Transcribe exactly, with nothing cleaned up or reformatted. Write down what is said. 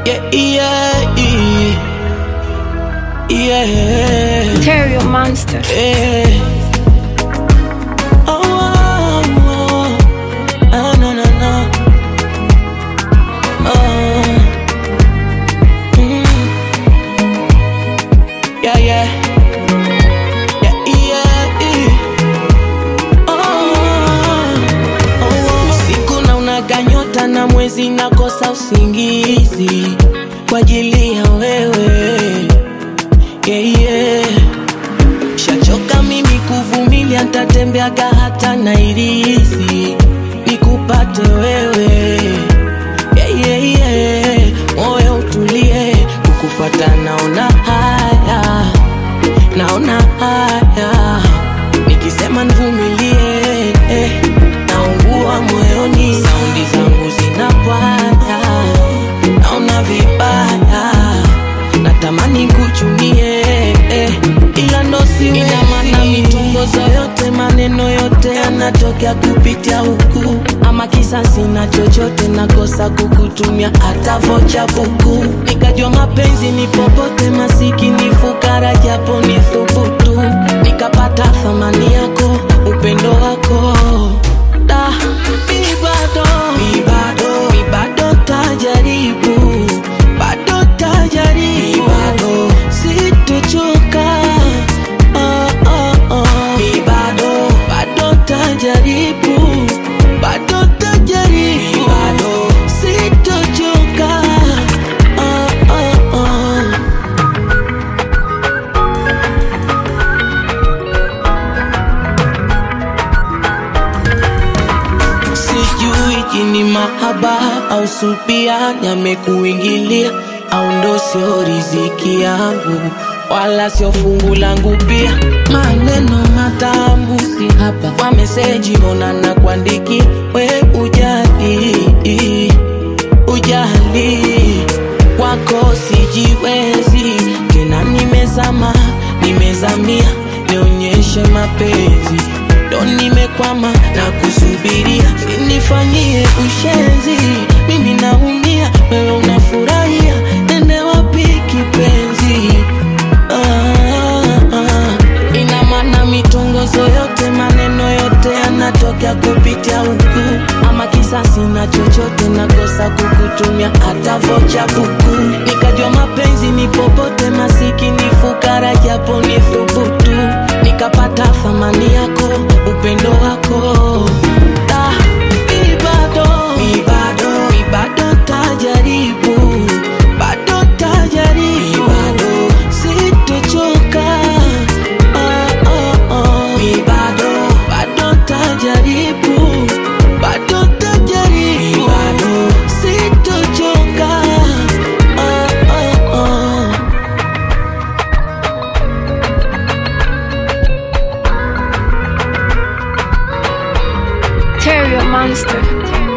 Yeah, yeah, yeah, yeah. Terrio Monster. Yeah. Oh, oh, oh. Oh, no, no, no. Oh. Mm. Yeah, yeah. Yeah, yeah, yeah. Oh, oh, oh. Usiku na unaganyota na mwezi nakosa usingizi kwa ajili ya wewe. Yeah, yeah. Shachoka mimi kuvumilia, ntatembeaga hata Nairisi nikupate wewe. Yeah, yeah, yeah. Moyo utulie, kukufuata naona haya, naona haya. Nikisema nivumilie, eh, naungua moyoni, saundi zangu zinapwaya, naona vibaya, natamani kuchunie, eh, ila ndo siwezi. Ina maana mitongozo yote, maneno yote yanatokea kupitia huku, ama kisasi na chochote nakosa kukutumia hata vocha buku. Nikajua mapenzi ni popote, masikini fukara japo ni thubutu, nikapata thamani yako, upendo wako. Da, mi bado, mi bado, mi bado tajaribu, bado tajaribu, mi bado sitochoka. Oh, oh, oh. Mi bado, bado tajaribu, bado tajaribu, mi bado sitochoka. Oh, oh, oh. Sijui jini mahaba au supia yamekuingilia, au ndo sio riziki yangu, wala sio fungu langu pia. Maneno matamu si hapa kwa meseji, mbona na kuandiki we ujali, ujali wako sijiwezi tena, nimezama, nimezamia, nionyeshe mapenzi, ndo nimekwama na kusubiria. Sinifanyie ushenzi, mimi naumia, wewe unafurahia, nende wapi kipenzi? Ah, ah. Ina maana mitongozo yote, maneno yote yanatokea kupitia huku, ama kisasi na chochote nakosa kukutumia hata vocha buku. Nikajua mapenzi ni popote, masikini fukara japo ni thubutu, nikapata thamani yako, upendo wako. Da, mi bado, mi bado, mi bado tajaribu, bado tajaribu, mi bado sitochoka. Oh, oh, oh. Mi bado, bado tajaribu, bado tajaribu, mi bado sitochoka. Oh, oh, oh. Terrio Monster.